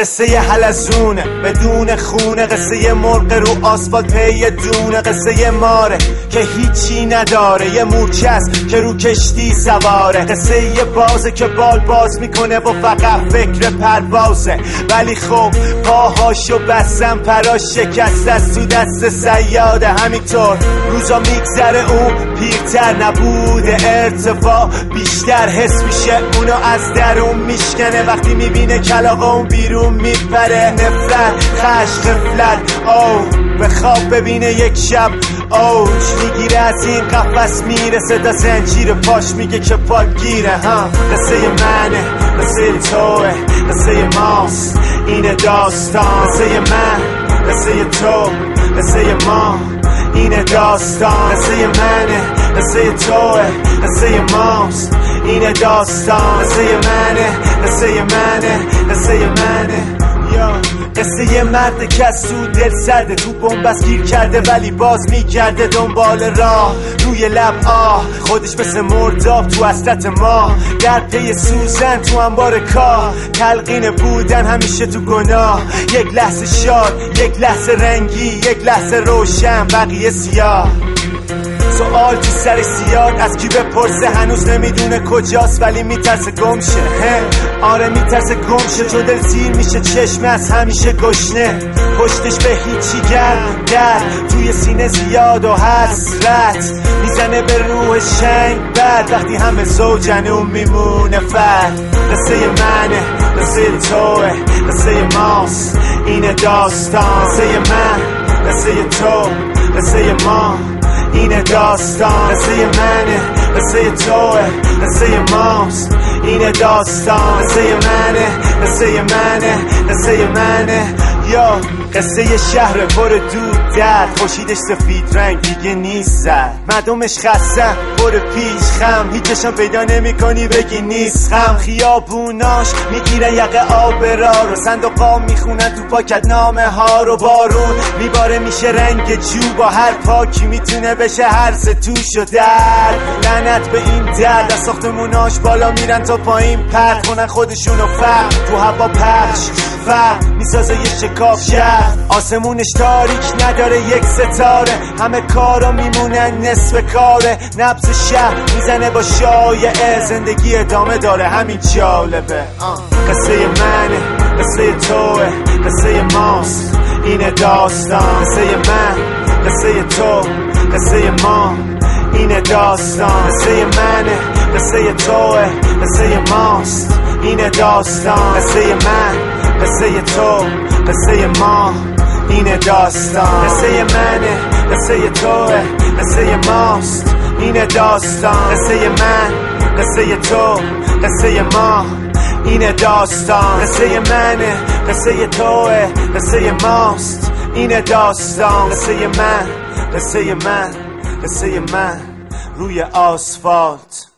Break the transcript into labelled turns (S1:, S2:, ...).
S1: قصه یه حلزونه بدون خونه، قصه یه مرغ رو آسفالت پی دونه، قصه یه ماره که هیچی نداره، یه مورچه است که رو کشتی سواره، قصه یه بازه که بال باز میکنه و فقط فکر پروازه، ولی خب پاهاشو بستم پراش شکست از تو دست صیاده. همینطور روزا میگذره اون پیرتر نبوده، ارتفاع بیشتر حس میشه اونو از درون میشکنه، وقتی میبینه کلاغه اون بیرون میپره، نفرت خشم غفلت به خواب ببینه یک شب اوج میگیره از این قفس میرسه تا زنجیر پاش میگه که پات گیره. قصه منه، قصه توه، قصه ماست اینه داستان، قصه من، قصه تو، قصه ما اینه داستان، قصه منه، قصه توه، قصه ماست اینه داستان، قصه منه، قصه منه، قصه منه. قصه یه مرد که از تو دل سرده، تو بنبست گیر کرده ولی باز میگرده دنبال راه، روی لب خودش مثل مرداب تو وسط ما، در پی سوزن تو انبار کاه، تلقین بودن همیشه تو گناه، یک لحظه شاد، یک لحظه رنگی، یک لحظه روشن، بقیه سیاه. سوال تو سر سیاد از کی بپرسه، هنوز نمیدونه کجاست ولی میترسه گمشه. آره میترسه گمشه، چون دل سیر میشه، چشم از همیشه گشنه، پشتش به هیچی گرم، درد توی سینه زیاد و حسرت میزنه به روح شنگ بد، وقتی همه زوجن اون میمونه فرد. قصه منه، قصه توه، قصه ماست اینه داستان، قصه من، قصه تو، قصه ما اینه داستان، قصه منه، قصه توه، قصه ماست اینه داستان، قصه منه، قصه منه، قصه منه. یا قصه یه شهر پر دود درد، خوشیدش سفید رنگ دیگه نیست زد، مردمش خستن پر پیش خم، هیچشان پیدا نمی کنی بگی نیست خم، خیابوناش میگیرن یقه آب را رو، صندوقا میخونن تو پاکت نامه ها رو، بارون میباره میشه رنگ جو، با هر پاکی میتونه بشه هرز توش و درد. لعنت به این درد، از ساختموناش بالا میرن تا پایین پرد کنن خودشونو فرق، تو هوا پخش فرق میسازه یه شکاف شهر، آسمونش تاریک نداره یک ستاره، همه کارا میمونن نصف کاره، نبض شهر میزنه با شایعه، زندگی ادامه داره همین جالبه. قصه منه، قصه توه، قصه ماست اینه داستان، قصه من، قصه تو، قصه ما اینه داستان، قصه منه، قصه توه، قصه ماست اینه داستان، قصه من، قصه تو، قصه ما اینه داستان، قصه منه، قصه توه، قصه ماست اینه داستان، قصه من، قصه تو، قصه ما اینه داستان، قصه منه، قصه توه، قصه ماست اینه داستان، قصه من، قصه من، قصه من روی آسفالت.